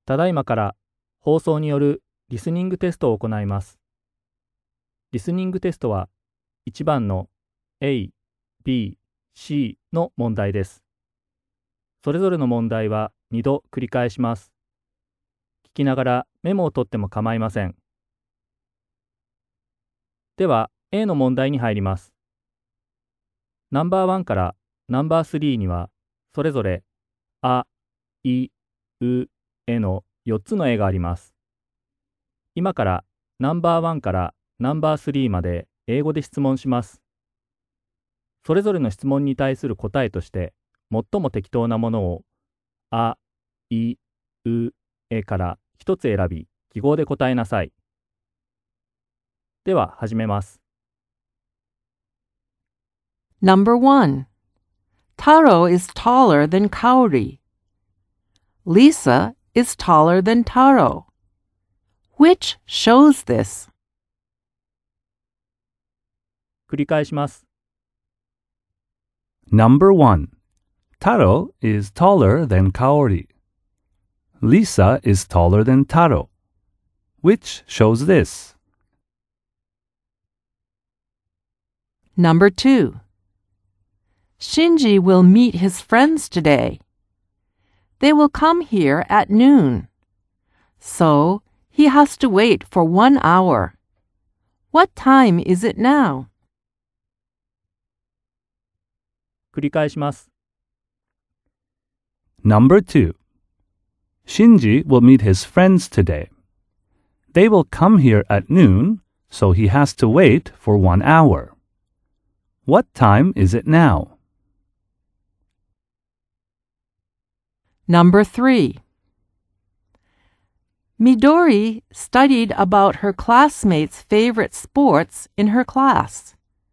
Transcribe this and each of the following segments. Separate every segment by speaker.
Speaker 1: ただいまから放送によるリスニングテストを行います。リスニングテストは1番の A、B、C の問題です。それぞれの問題は2度繰り返します。聞きながらメモを取っても構いません。では A の問題に入ります。ナンバー1からナンバー3にはそれぞれあ、い、う、えの4つの絵があります。今からナンバー1からナンバー3まで英語で質問します。それぞれの質問に対する答えとして最も適当なものをあ、い、う、えから一つ選び記号で答えなさい。では始めます。
Speaker 2: Number 1. Taro is taller than Kaori. Lisa is taller than Taro. Which shows this?
Speaker 1: 繰り返します。
Speaker 3: Number 1. Taro is taller than Kaori. Lisa is taller than Taro. Which shows this?
Speaker 2: Number 2. Shinji will meet his friends today. They will come here at noon. So, he has to wait for 1 hour. What time is it now?
Speaker 1: 繰り返します。
Speaker 3: Number 2. Shinji will meet his friends today. They will come here at noon, so he has to wait for 1 hour. What time is it now?
Speaker 2: Number 3. Midori studied about her classmates' favorite sports in her class.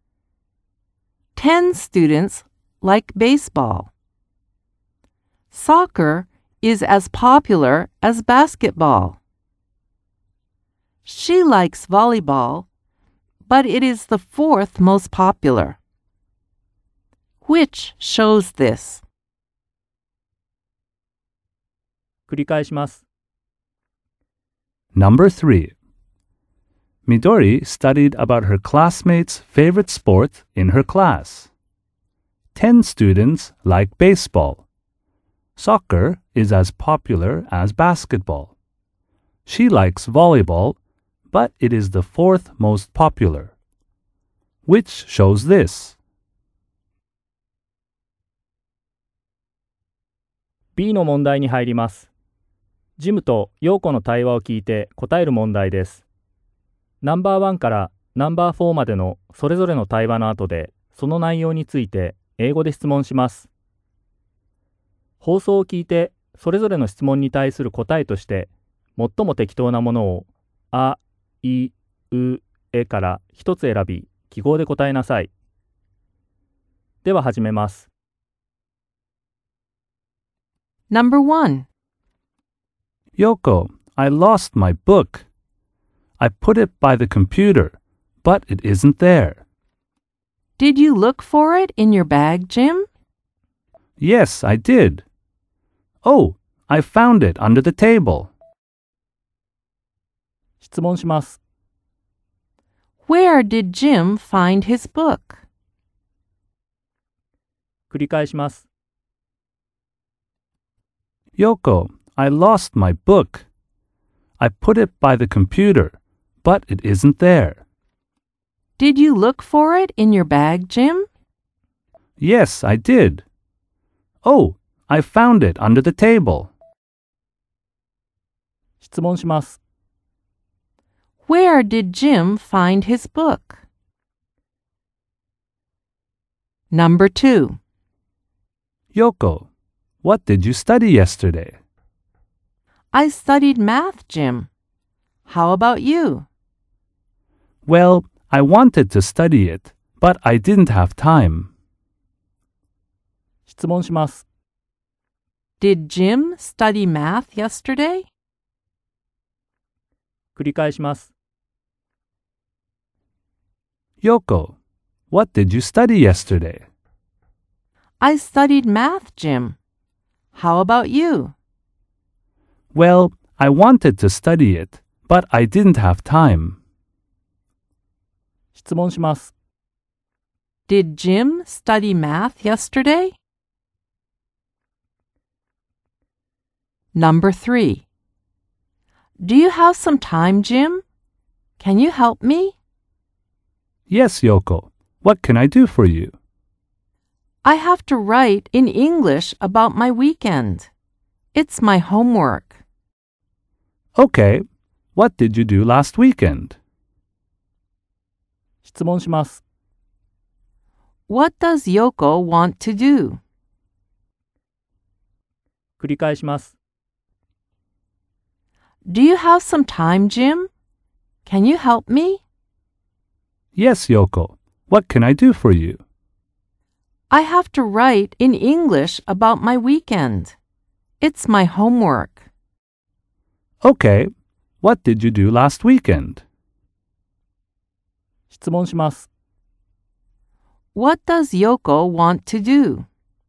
Speaker 2: 10 students like baseball. Soccer is as popular as basketball. She likes volleyball, but it is the 4th most popular. Which shows this?
Speaker 1: 繰り返します。
Speaker 3: Number 3. Midori studied about her classmates' favorite sport in her class. 10 students like baseball. Soccer is as popular as basketball. She likes volleyball, but it is the 4th most popular. Which shows this?
Speaker 1: B の問題に入ります。ジムとヨーコの対話を聞いて答える問題です。ナンバー1からナンバー4までのそれぞれの対話の後でその内容について英語で質問します。放送を聞いてそれぞれの質問に対する答えとして最も適当なものをあ、い、う、えから一つ選び記号で答えなさい。では始めます。
Speaker 2: Number 1.
Speaker 3: Yoko, I lost my book. I put it by the computer, but it isn't there.
Speaker 2: Did you look for it in your bag, Jim?
Speaker 3: Yes, I did. Oh, I found it under the table.
Speaker 1: 質問します。
Speaker 2: Where did Jim find his book?
Speaker 1: 繰り返します。
Speaker 3: Yoko, I lost my book. I put it by the computer, but it isn't there.
Speaker 2: Did you look for it in your bag, Jim?
Speaker 3: Yes, I did. Oh, I found it under the table.
Speaker 1: 質問します。
Speaker 2: Where did Jim find his book? Number 2.
Speaker 3: Yoko, what did you study yesterday?
Speaker 2: I studied math, Jim. How about you?
Speaker 3: Well, I wanted to study it, but I didn't have time.
Speaker 1: 質問します。
Speaker 2: Did Jim study math yesterday?
Speaker 1: 繰り返します。
Speaker 3: Yoko, what did you study yesterday?
Speaker 2: I studied math, Jim. How about you?
Speaker 3: Well, I wanted to study it, but I didn't have time.
Speaker 1: 質問します。
Speaker 2: Did Jim study math yesterday? Number 3. Do you have some time, Jim? Can you help me?
Speaker 3: Yes, Yoko. What can I do for you?
Speaker 2: I have to write in English about my weekend. It's my homework.
Speaker 3: Okay. What did you do last weekend?
Speaker 1: 質問します。
Speaker 2: What does Yoko want to do?
Speaker 1: 繰り返します。
Speaker 2: Do you have some time, Jim? Can you help me?
Speaker 3: Yes, Yoko. What can I do for you?
Speaker 2: I have to write in English about my weekend. It's my homework.
Speaker 3: Okay. What did you do last weekend?
Speaker 1: 質問します。
Speaker 2: What does Yoko want to do?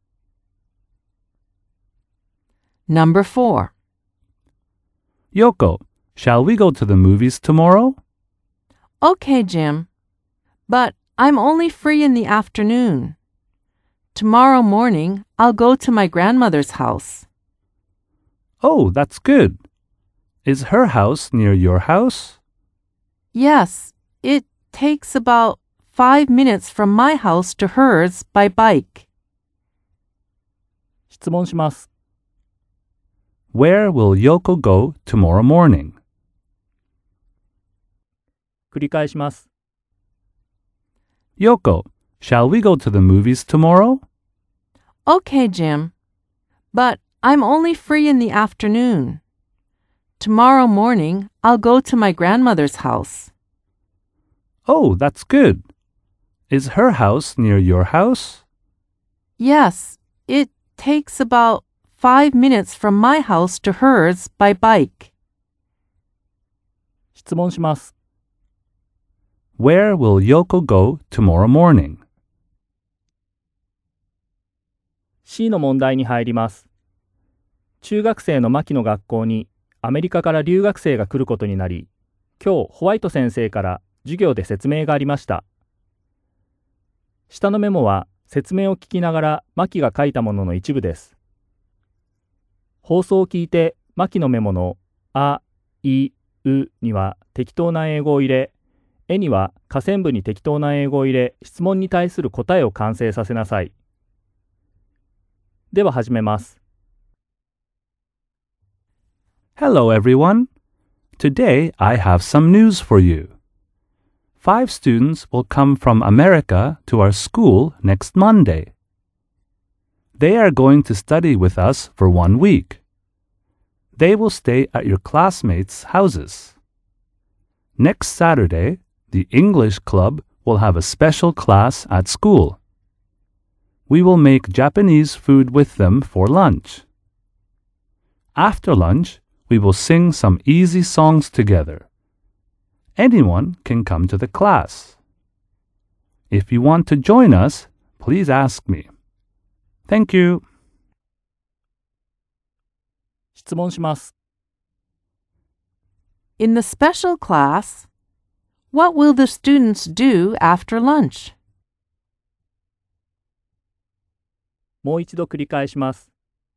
Speaker 2: Number 4.
Speaker 3: Yoko, shall we go to the movies tomorrow?
Speaker 2: Okay, Jim. But I'm only free in the afternoon. Tomorrow morning, I'll go to my grandmother's house.
Speaker 3: Oh, that's good. Is her house near your house?
Speaker 2: Yes, it takes about 5 minutes from my house to hers by bike.
Speaker 1: 質問します。
Speaker 3: Where will Yoko go tomorrow morning?
Speaker 1: 繰り返します。
Speaker 3: Yoko, shall we go to the movies tomorrow?
Speaker 2: Okay, Jim. But I'm only free in the afternoon. Tomorrow morning, I'll go to my grandmother's house.
Speaker 3: Oh, that's good. Is her house near your house?
Speaker 2: Yes, it takes about 5 minutes from my house to hers by bike.
Speaker 1: 質問します。
Speaker 3: Where will Yoko go tomorrow morning?
Speaker 1: C の問題に入ります。中学生の牧の学校にアメリカから留学生が来ることになり、今日ホワイト先生から授業で説明がありました。下のメモは説明を聞きながら牧が書いたものの一部です。放送を聞いて牧のメモのあ、い、うには適当な英語を入れ、えには下線部に適当な英語を入れ、質問に対する答えを完成させなさい。では始めます。
Speaker 3: Hello, everyone. Today I have some news for you. 5 students will come from America to our school next Monday. They are going to study with us for 1 week. They will stay at your classmates' houses. Next Saturday, the English club will have a special class at school. We will make Japanese food with them for lunch. After lunch, we will sing some easy songs together. Anyone can come to the class. If you want to join us, please ask me. Thank you.
Speaker 1: 質問します。
Speaker 2: In the special class, what will the students do after lunch?
Speaker 1: もう一度繰り返します。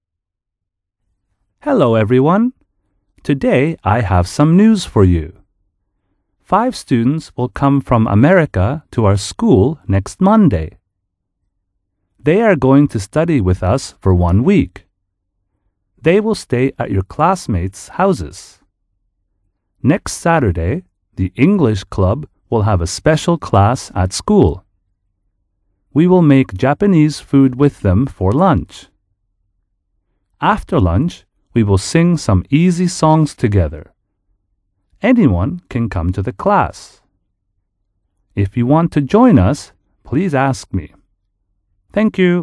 Speaker 3: Hello, everyone. Today I have some news for you. 5 students will come from America to our school next Monday. They are going to study with us for 1 week. They will stay at your classmates' houses. Next Saturday, the English club will have a special class at school. We will make Japanese food with them for lunch. After lunch, we will sing some easy songs together. Anyone can come to the class. If you want to join us, please ask me. Thank you.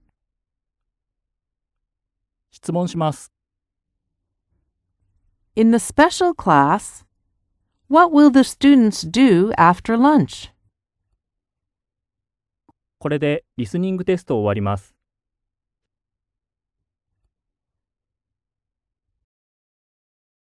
Speaker 1: 質問します。
Speaker 2: In the special class, what will the students do after lunch?
Speaker 1: これでリスニングテストを終わります。